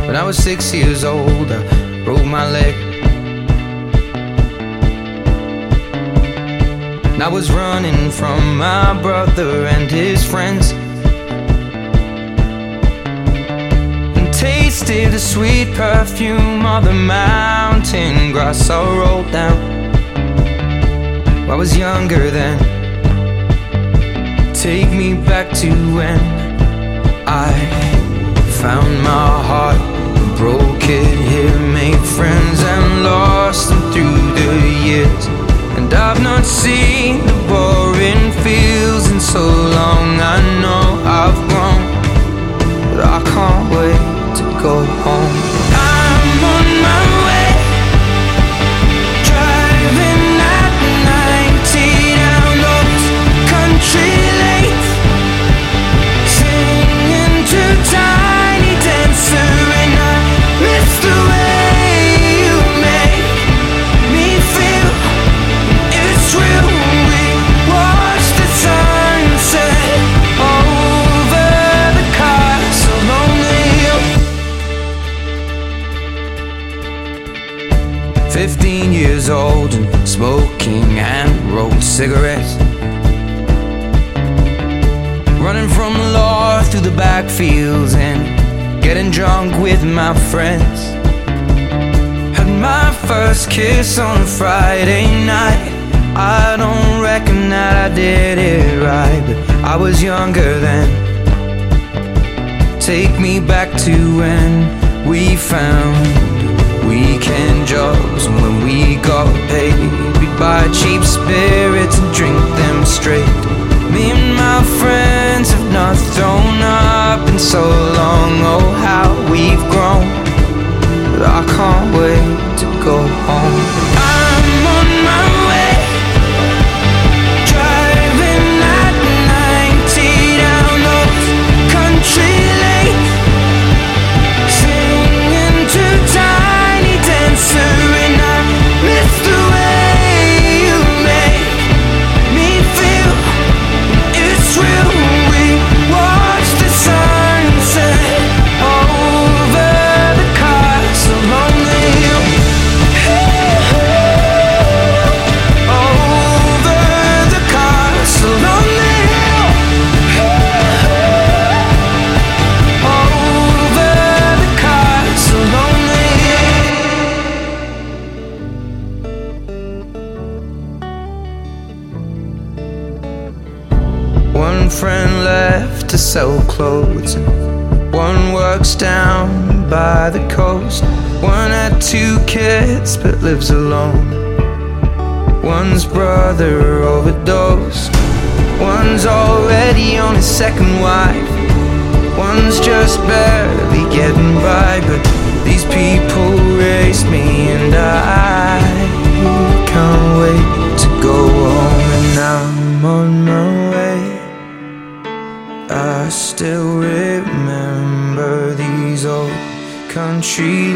When I was 6 years old, I broke my leg. And I was running from my brother and his friends, and tasted the sweet perfume of the mountain grass I rolled down. I was younger then. Take me back to when I found my heart, broke it here, made friends and lost them through the years. And I've not seen the boring fields in so long. I know I've grown, but I can't wait to go home. I'm on my way, driving at 90 down those country lanes, singing to Tiny Dancer, and I miss the way you make me feel. It's real. We watch the sunset over the castle on the hill. 15 years old and smoking hand-rolled cigarettes, running from the law through the backfields and getting drunk with my friends. Had my first kiss on a Friday night. I don't reckon that I did it right, but I was younger then. Take me back to when we found weekend jobs, and when we got paid, we'd buy cheap spirits and drink them straight. Me and my friends have not thrown up in so long. Oh, how we've grown, but I can't wait to go home. I'm on my way, driving at 90 down those country lanes, singing to Tiny Dancer, and I miss the way you make me feel. It's real. We watch the sunset over the castle on the hill. Over the castle on the hill. Over the castle on the hill. One friend left to sell clothes, and one works down by the coast. One had 2 kids but lives alone. One's brother overdosed. One's already on his second wife. One's just barely getting by. But these people raised me, and I can't wait to go home. And I'm on my way. I still remember these old country